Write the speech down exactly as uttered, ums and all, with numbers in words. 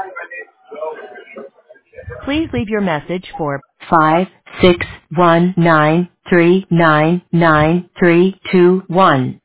Please leave your message for five six one nine three nine nine three two one.